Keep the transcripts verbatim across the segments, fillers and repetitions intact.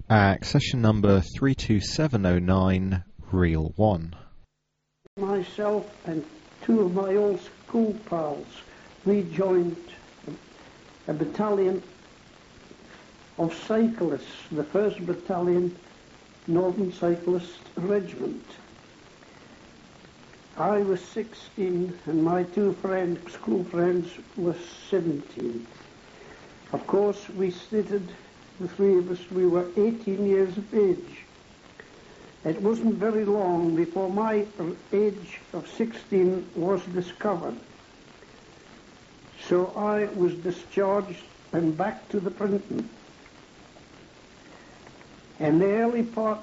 Accession number three two seven oh nine, reel one. Myself and two of my old school pals, we joined a battalion of cyclists, the first Battalion Northern Cyclist Regiment. I was sixteen and my two friends, school friends were seventeen. Of course, we stated, the three of us, we were eighteen years of age. It wasn't very long before my age of sixteen was discovered. So I was discharged and back to the printing. In the early part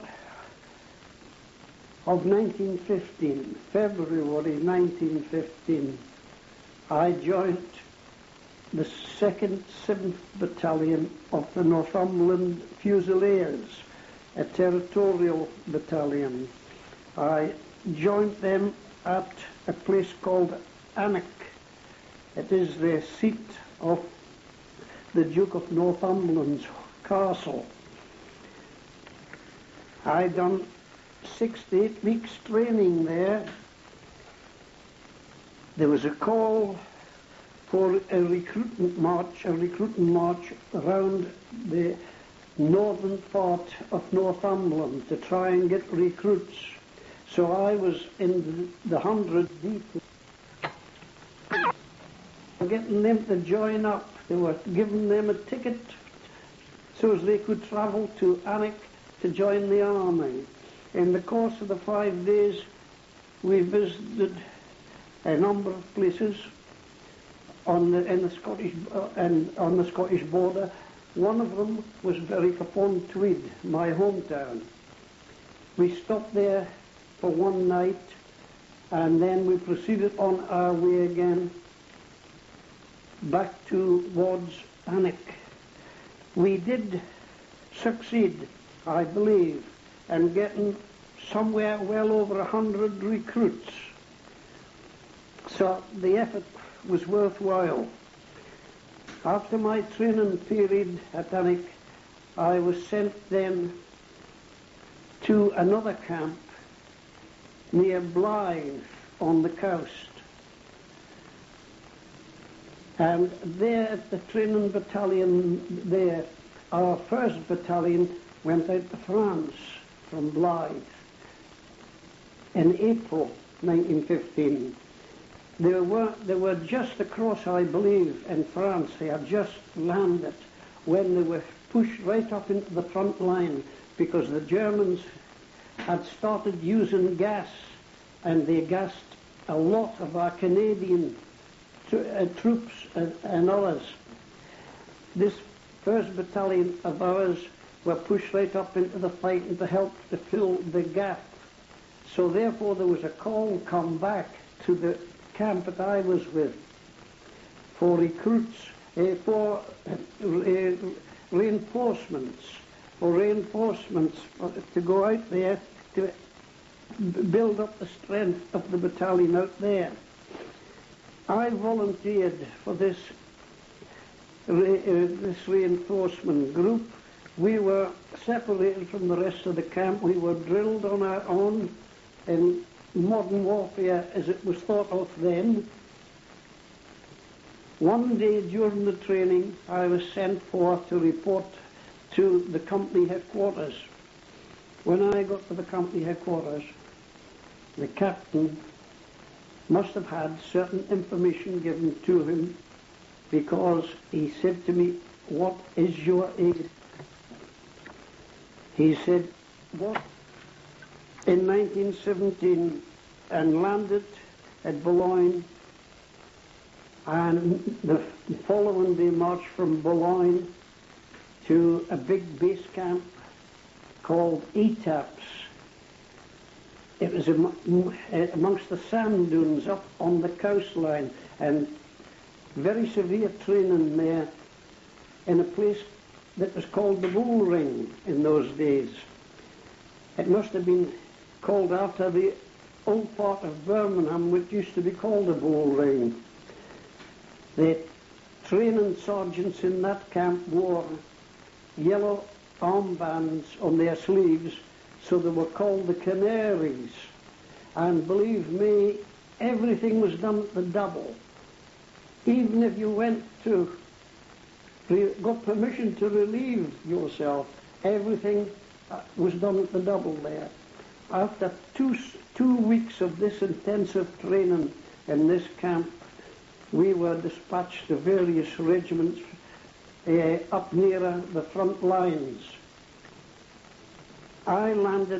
of nineteen fifteen, February nineteen fifteen, I joined the second seventh Battalion of the Northumberland Fusiliers, a territorial battalion. I joined them at a place called Alnwick. It is the seat of the Duke of Northumberland's castle. I done six to eight weeks training there. There was a call for a recruitment march, a recruiting march around the northern part of Northumberland to try and get recruits. So I was in the hundred deep, getting them to join up. They were giving them a ticket so as they could travel to Alnwick to join the army. In the course of the five days, we visited a number of places on the in the Scottish uh, and on the Scottish border. One of them was Berwick-upon-Tweed, my hometown. We stopped there for one night, and then we proceeded on our way again back towards Alnwick. We did succeed, I believe, in getting somewhere well over a hundred recruits. So the effort was worthwhile. After my training period at Alnwick, I was sent then to another camp near Blythe on the coast. And there at the training battalion there, our first battalion went out to France from Blythe in April nineteen fifteen. They were, they were just across, I believe, in France. They had just landed when they were pushed right up into the front line because the Germans had started using gas, and they gassed a lot of our Canadian tr uh, troops and, and others. This first battalion of ours were pushed right up into the fight and to help to fill the gap. So therefore there was a call come back to the camp that I was with for recruits, uh, for uh, reinforcements, for reinforcements uh, to go out there to build up the strength of the battalion out there. I volunteered for this, re uh, this reinforcement group. We were separated from the rest of the camp. We were drilled on our own in modern warfare as it was thought of then. One day during the training, I was sent forth to report to the company headquarters. When I got to the company headquarters, the captain must have had certain information given to him, because he said to me, "What is your age?" He said, "What?" In nineteen seventeen, and landed at Boulogne, and the following day marched from Boulogne to a big base camp called Etaps. It was amongst the sand dunes up on the coastline, and very severe training there in a place that was called the Bull Ring in those days. It must have been called after the old part of Birmingham, which used to be called the Bull Ring. The training sergeants in that camp wore yellow armbands on their sleeves, so they were called the Canaries. And believe me, everything was done at the double. Even if you went to, got permission to relieve yourself, everything was done at the double there. After two, two weeks of this intensive training in this camp, we were dispatched to various regiments uh, up nearer the front lines. I landed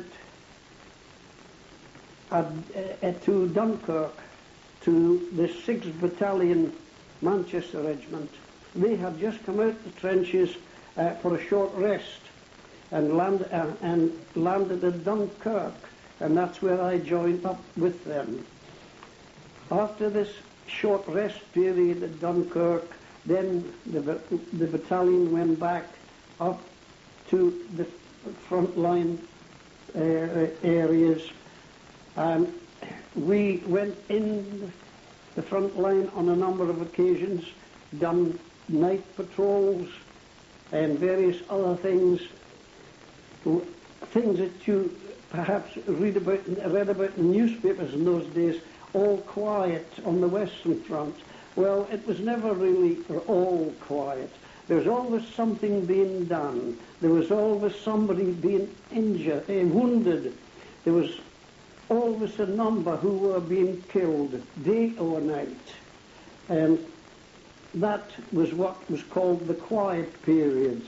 at, uh, to Dunkirk, to the sixth Battalion Manchester Regiment. They had just come out the trenches uh, for a short rest and, land, uh, and landed at Dunkirk, and that's where I joined up with them. After this short rest period at Dunkirk, then the, the battalion went back up to the front line uh, areas, and we went in the front line on a number of occasions, done night patrols and various other things, things that you perhaps read about, read about in newspapers in those days, all quiet on the Western Front. Well, it was never really all quiet. There was always something being done. There was always somebody being injured, eh, wounded. There was always a number who were being killed, day or night. And that was what was called the quiet periods.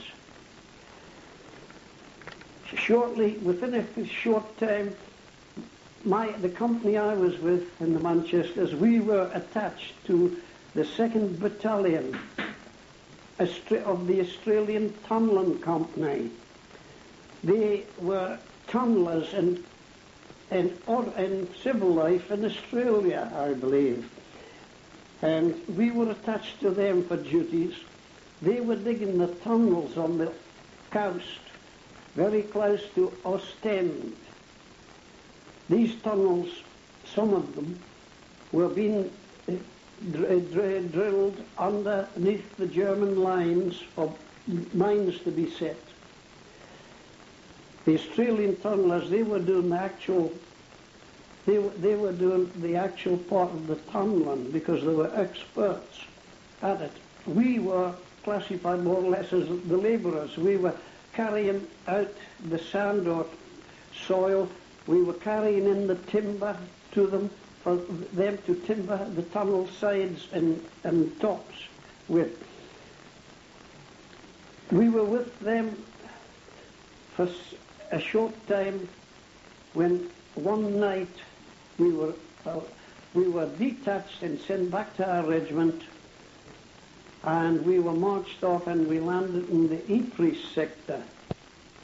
Shortly, within a short time, my, the company I was with in the Manchesters, we were attached to the second Battalion of the Australian Tunnelling Company. They were tunnellers in, in, in civil life in Australia, I believe. And we were attached to them for duties. They were digging the tunnels on the coast, very close to Ostend. These tunnels, some of them, were being uh, dr dr drilled underneath the German lines for mines to be set. The Australian tunnellers, they were doing the actual, they, they were doing the actual part of the tunnelling because they were experts at it. We were classified more or less as the labourers. We were carrying out the sand or soil. We were carrying in the timber to them, for them to timber the tunnel sides and, and tops with. We were with them for a short time when one night we were, uh, we were detached and sent back to our regiment, and we were marched off and we landed in the Ypres sector.